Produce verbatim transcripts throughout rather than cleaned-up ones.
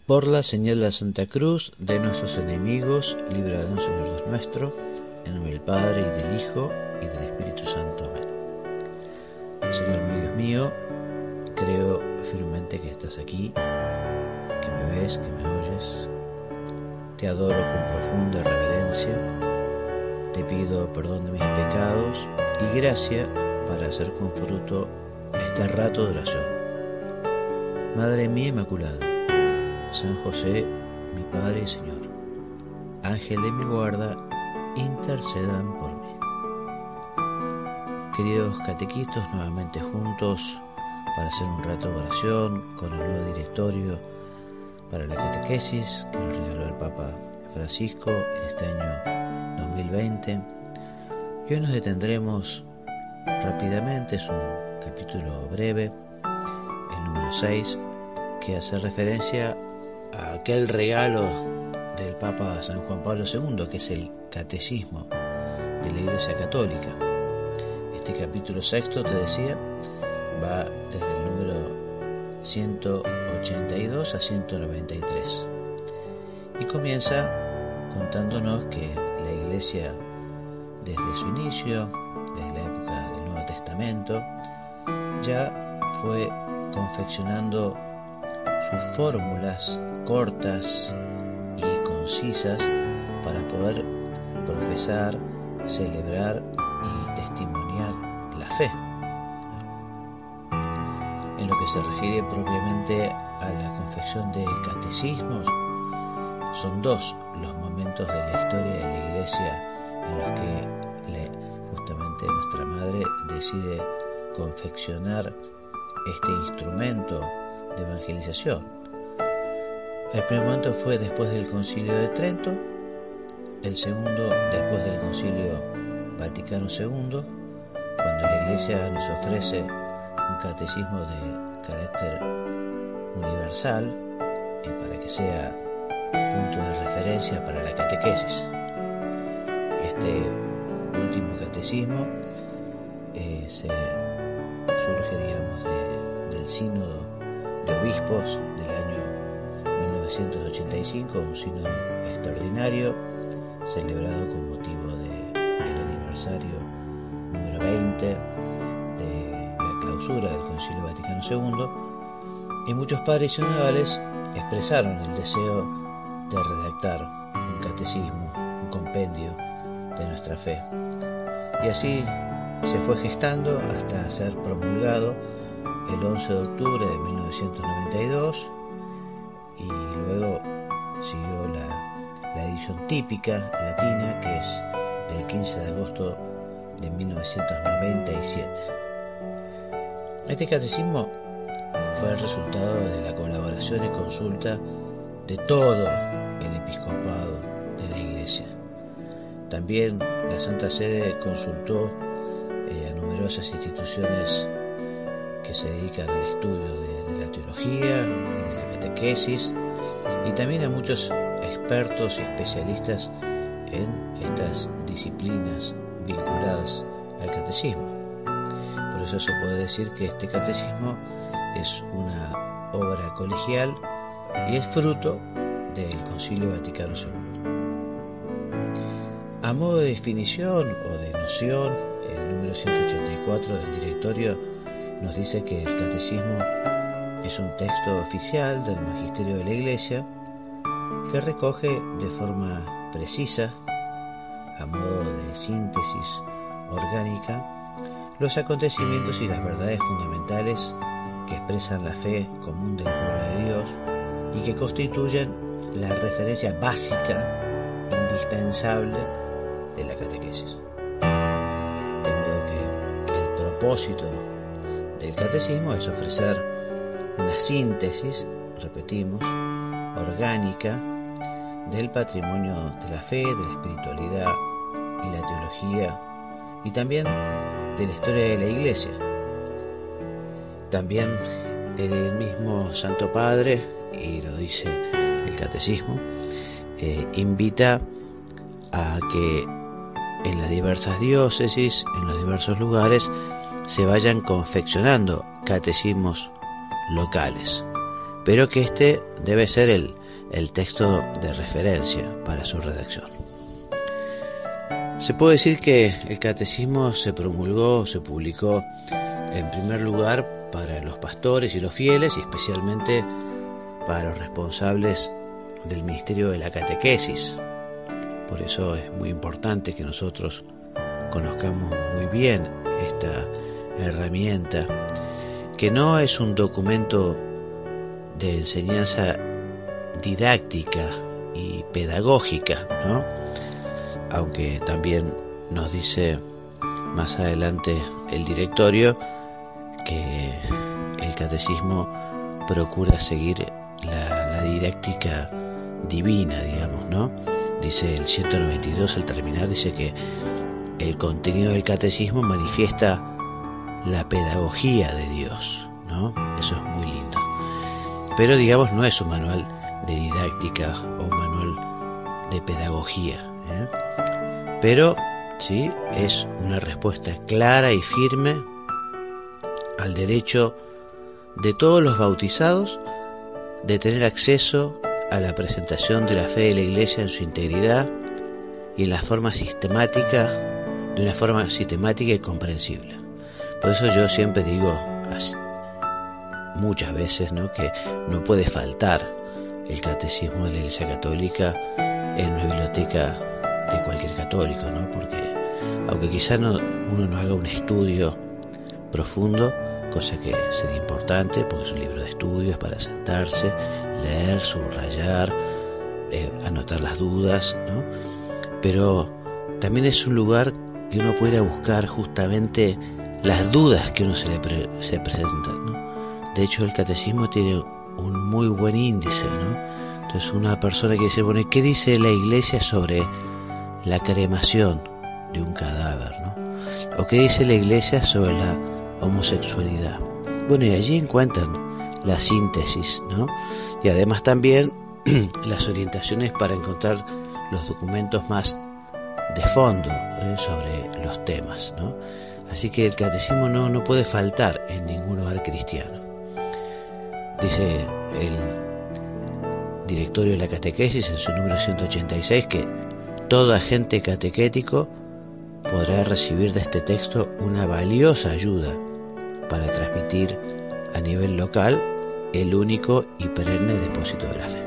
Por la señal de la Santa Cruz de nuestros enemigos, líbranos, Señor Dios nuestro, en nombre del Padre, y del Hijo, y del Espíritu Santo. Amén. Señor mío, Dios mío, creo firmemente que estás aquí, que me ves, que me oyes. Te adoro con profunda reverencia. Te pido perdón de mis pecados y gracia para hacer con fruto este rato de oración. Madre mía Inmaculada, San José, mi Padre y Señor, ángel de mi guarda, intercedan por mí. Queridos catequistas, nuevamente juntos para hacer un rato de oración con el nuevo directorio para la catequesis que nos regaló el Papa Francisco en este año dos mil veinte. Y hoy nos detendremos rápidamente, es un capítulo breve, el número seis, que hace referencia a aquel regalo del Papa San Juan Pablo segundo, que es el Catecismo de la Iglesia Católica. Este capítulo sexto, te decía, va desde el número ciento ochenta y dos a ciento noventa y tres y comienza contándonos que la Iglesia, desde su inicio, desde la época del Nuevo Testamento, ya fue confeccionando sus fórmulas cortas y concisas para poder profesar, celebrar y testimoniar la fe. En lo que se refiere propiamente a la confección de catecismos, son dos los momentos de la historia de la Iglesia en los que le, justamente nuestra Madre decide confeccionar este instrumento de evangelización. El primer momento fue después del Concilio de Trento, el segundo después del Concilio Vaticano segundo, cuando la Iglesia nos ofrece un catecismo de carácter universal y para que sea punto de referencia para la catequesis. Este último catecismo eh, se surge, digamos, de, del sínodo de obispos del año mil novecientos ochenta y cinco, un sínodo extraordinario celebrado con motivo del aniversario número veinte de la clausura del Concilio Vaticano segundo, y muchos padres sinodales expresaron el deseo de redactar un catecismo, un compendio de nuestra fe. Y así se fue gestando hasta ser promulgado el once de octubre de mil novecientos noventa y dos, y luego siguió la, la edición típica latina, que es del quince de agosto de mil novecientos noventa y siete. Este catecismo fue el resultado de la colaboración y consulta de todo el episcopado de la Iglesia. También la Santa Sede consultó eh, a numerosas instituciones que se dedican al estudio de, de la teología y de la catequesis, y también a muchos expertos y especialistas en estas disciplinas vinculadas al catecismo. Por eso se puede decir que este catecismo es una obra colegial y es fruto del Concilio Vaticano segundo. A modo de definición o de noción, el número ciento ochenta y cuatro del directorio nos dice que el catecismo es un texto oficial del magisterio de la Iglesia que recoge de forma precisa, a modo de síntesis orgánica, los acontecimientos y las verdades fundamentales que expresan la fe común del pueblo de Dios y que constituyen la referencia básica, indispensable, de la catequesis. De modo que el propósito del catecismo es ofrecer una síntesis, repetimos, orgánica del patrimonio de la fe, de la espiritualidad y la teología, y también de la historia de la Iglesia. También el mismo Santo Padre, y lo dice el catecismo, eh, invita a que en las diversas diócesis, en los diversos lugares, se vayan confeccionando catecismos locales, pero que este debe ser el, el texto de referencia para su redacción. Se puede decir que el catecismo se promulgó, se publicó en primer lugar para los pastores y los fieles, y especialmente para los responsables del ministerio de la catequesis. Por eso es muy importante que nosotros conozcamos muy bien esta herramienta, que no es un documento de enseñanza didáctica y pedagógica, ¿no? Aunque también nos dice más adelante el directorio que el catecismo procura seguir la, la didáctica divina, digamos, ¿no? Dice el ciento noventa y dos al terminar, dice que el contenido del catecismo manifiesta la pedagogía de Dios, ¿no? Eso es muy lindo. Pero digamos, no es un manual de didáctica o un manual de pedagogía, ¿eh? Pero sí es una respuesta clara y firme al derecho de todos los bautizados de tener acceso a la presentación de la fe de la Iglesia en su integridad y en la forma sistemática, de una forma sistemática y comprensible. Por eso yo siempre digo muchas veces, ¿no?, que no puede faltar el catecismo de la Iglesia Católica en una biblioteca de cualquier católico, ¿no? Porque aunque quizá no, uno no haga un estudio profundo, cosa que sería importante porque es un libro de estudios para sentarse, leer, subrayar, eh, anotar las dudas, ¿no? Pero también es un lugar que uno puede ir a buscar justamente las dudas que uno se le pre- se presentan, ¿no? De hecho, el catecismo tiene un muy buen índice, ¿no? Entonces una persona que dice, bueno, ¿qué dice la Iglesia sobre la cremación de un cadáver, ¿no? ¿O qué dice la Iglesia sobre la homosexualidad? Bueno, y allí encuentran la síntesis, ¿no? Y además también las orientaciones para encontrar los documentos más de fondo, ¿eh?, sobre los temas, ¿no? Así que el catecismo no, no puede faltar en ningún hogar cristiano. Dice el directorio de la catequesis en su número ciento ochenta y seis que todo agente catequético podrá recibir de este texto una valiosa ayuda para transmitir a nivel local el único y perenne depósito de la fe.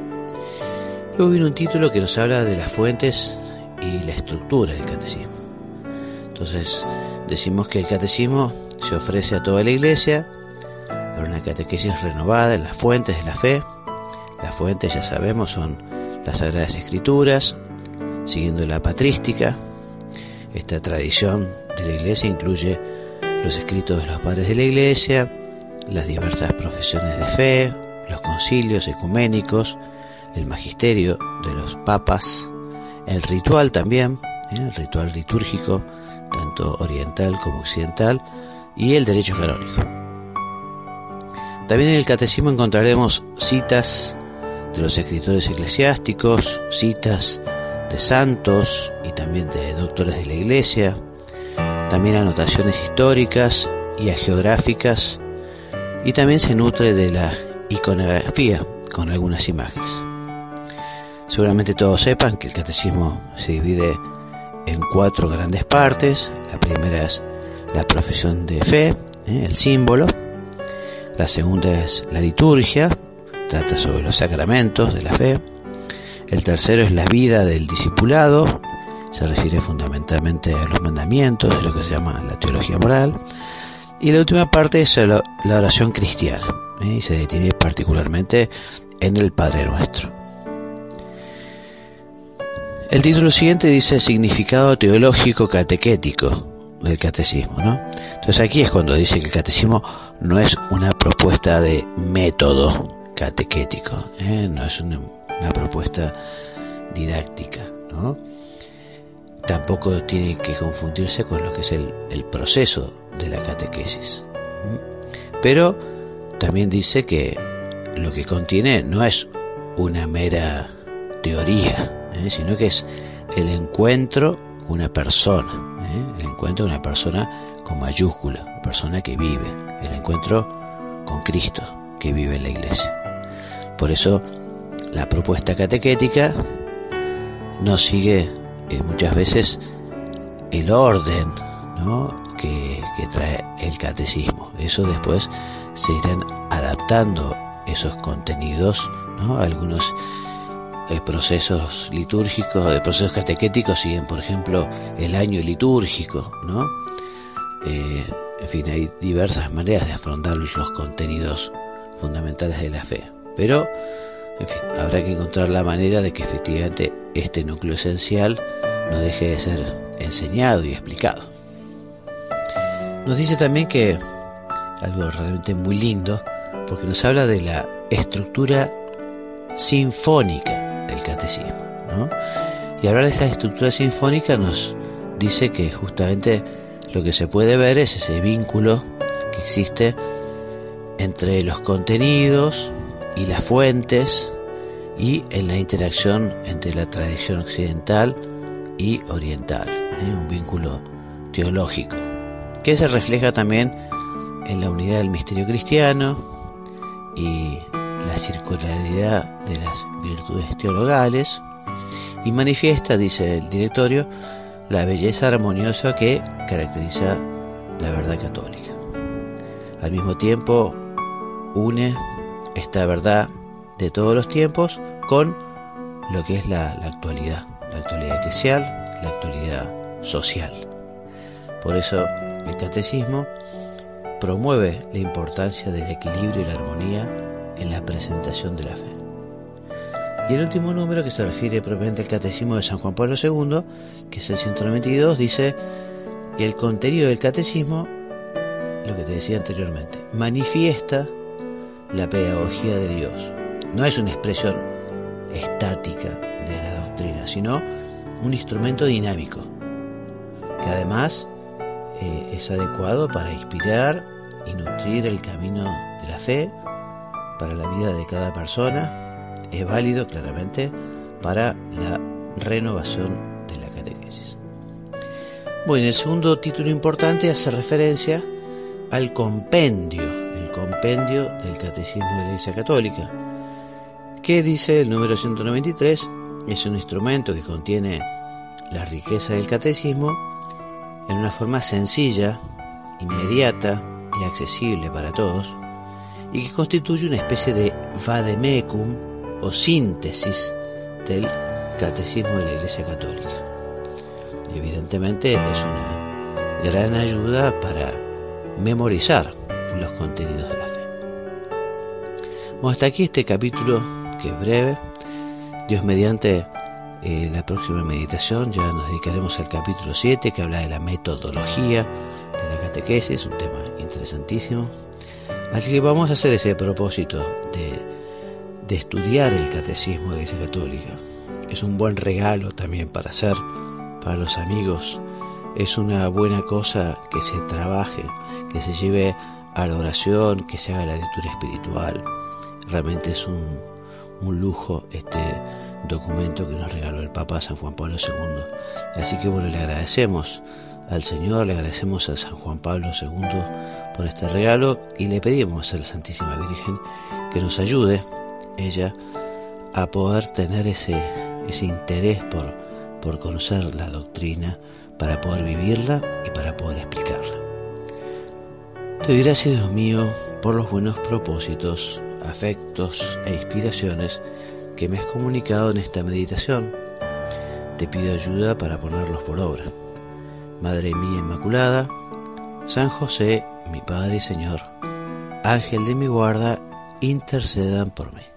Luego viene un título que nos habla de las fuentes y la estructura del catecismo. Entonces decimos que el catecismo se ofrece a toda la Iglesia para una catequesis renovada en las fuentes de la fe. Las fuentes, ya sabemos, son las Sagradas Escrituras, siguiendo la patrística. Esta tradición de la Iglesia incluye los escritos de los padres de la Iglesia, las diversas profesiones de fe, los concilios ecuménicos, el magisterio de los papas, el ritual también, ¿eh? el ritual litúrgico, tanto oriental como occidental, y el derecho canónico. También en el catecismo encontraremos citas de los escritores eclesiásticos, citas de santos y también de doctores de la Iglesia, también anotaciones históricas y hagiográficas, y también se nutre de la iconografía con algunas imágenes. Seguramente todos sepan que el catecismo se divide en cuatro grandes partes. La primera es la profesión de fe, ¿eh? el símbolo. La segunda es la liturgia, trata sobre los sacramentos de la fe. El tercero es la vida del discipulado, se refiere fundamentalmente a los mandamientos, de lo que se llama la teología moral. Y la última parte es la, la oración cristiana, ¿eh? y se detiene particularmente en el Padre Nuestro. El título siguiente dice significado teológico catequético del catecismo, ¿no? Entonces aquí es cuando dice que el catecismo no es una propuesta de método catequético, ¿eh? no es una, una propuesta didáctica, ¿no? Tampoco tiene que confundirse con lo que es el, el proceso de la catequesis. Pero también dice que lo que contiene no es una mera teoría, ¿eh? sino que es el encuentro con una persona, ¿eh? el encuentro de una persona con mayúscula, una persona que vive, el encuentro con Cristo que vive en la Iglesia. Por eso la propuesta catequética no sigue eh, muchas veces el orden, ¿no?, que, que trae el catecismo. Eso después se irán adaptando esos contenidos, ¿no? Algunos eh, procesos litúrgicos, de procesos catequéticos siguen, por ejemplo, el año litúrgico, ¿no? Eh, en fin, hay diversas maneras de afrontar los contenidos fundamentales de la fe. Pero, en fin, habrá que encontrar la manera de que efectivamente este núcleo esencial no deje de ser enseñado y explicado. Nos dice también que algo realmente muy lindo, porque nos habla de la estructura sinfónica del catecismo, ¿no? Y hablar de esa estructura sinfónica nos dice que justamente lo que se puede ver es ese vínculo que existe entre los contenidos y las fuentes y en la interacción entre la tradición occidental y oriental, ¿eh? Un vínculo teológico que se refleja también en la unidad del misterio cristiano y la circularidad de las virtudes teologales, y manifiesta, dice el directorio, la belleza armoniosa que caracteriza la verdad católica. Al mismo tiempo une esta verdad de todos los tiempos con lo que es la, la actualidad, la actualidad eclesial, la actualidad social. Por eso el catecismo promueve la importancia del equilibrio y la armonía en la presentación de la fe. Y el último número, que se refiere propiamente al catecismo de San Juan Pablo segundo, que es el ciento noventa y dos, dice que el contenido del catecismo, lo que te decía anteriormente, manifiesta la pedagogía de Dios. No es una expresión estática de la doctrina, sino un instrumento dinámico, que además eh, es adecuado para inspirar y nutrir el camino de la fe para la vida de cada persona. Es válido claramente para la renovación de la catequesis. Bueno, el segundo título importante hace referencia al compendio, el compendio del Catecismo de la Iglesia Católica, que dice el número ciento noventa y tres, es un instrumento que contiene la riqueza del catecismo en una forma sencilla, inmediata y accesible para todos, y que constituye una especie de vademecum o síntesis del catecismo de la Iglesia Católica. Evidentemente es una gran ayuda para memorizar los contenidos de la fe. Bueno, hasta aquí este capítulo, que es breve. Dios mediante, eh, la próxima meditación ya nos dedicaremos al capítulo siete, que habla de la metodología de la catequesis, un tema interesantísimo. Así que vamos a hacer ese propósito de, de estudiar el catecismo de la Iglesia Católica. Es un buen regalo también para hacer para los amigos. Es una buena cosa que se trabaje, que se lleve a la oración, que se haga la lectura espiritual. Realmente es un, un lujo este documento que nos regaló el Papa San Juan Pablo segundo. Así que bueno, le agradecemos al Señor, le agradecemos a San Juan Pablo segundo por este regalo, y le pedimos a la Santísima Virgen que nos ayude, ella, a poder tener ese, ese interés por, por conocer la doctrina, para poder vivirla y para poder explicarla. Te doy gracias, Dios mío, por los buenos propósitos, afectos e inspiraciones que me has comunicado en esta meditación. Te pido ayuda para ponerlos por obra. Madre mía Inmaculada, San José, mi Padre y Señor, Ángel de mi guarda, intercedan por mí.